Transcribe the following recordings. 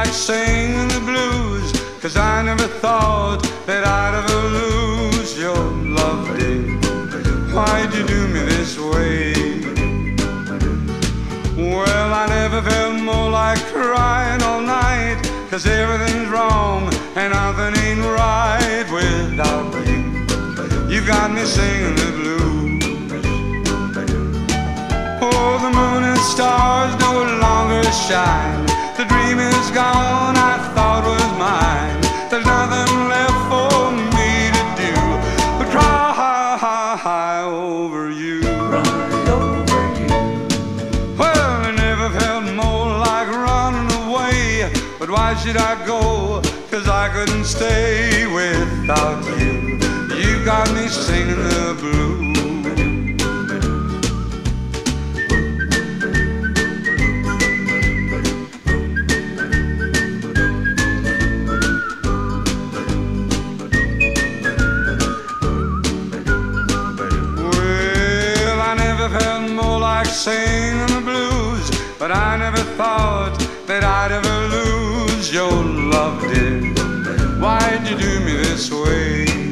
like singing the blues, 'cause I never thought that I'd ever lose your love, dear. Why'd you do me this way? Well, I never felt more like crying all night, 'cause everything's wrong and nothing ain't right without you. You got me singing the blues. Oh, the moon and stars no longer shine. The dream is gone I thought was mine. There's nothing left for me to do but cry over you. Well, I never felt more like running away, but why should I go? 'Cause I couldn't stay without you. You got me singing the blues. Singing the blues, but I never thought that I'd ever lose your love, dear. Why'd you do me this way?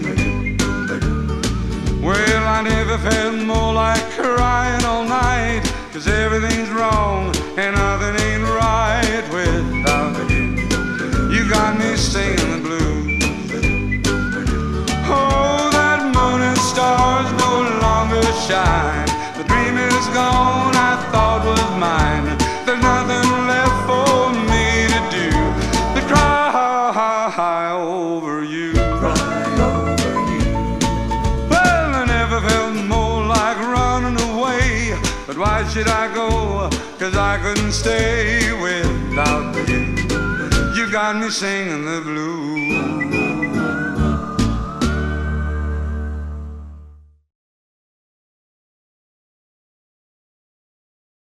Well, I never felt more like crying all night, 'cause everything's wrong and nothing ain't right without you. You got me singing the blues. Oh, that moon and stars no longer shine. The dream is gone I thought was mine. There's nothing left for me to do but cry over you. Well, I never felt more like running away, but why should I go? 'Cause I couldn't stay without you. You got me singing the blues.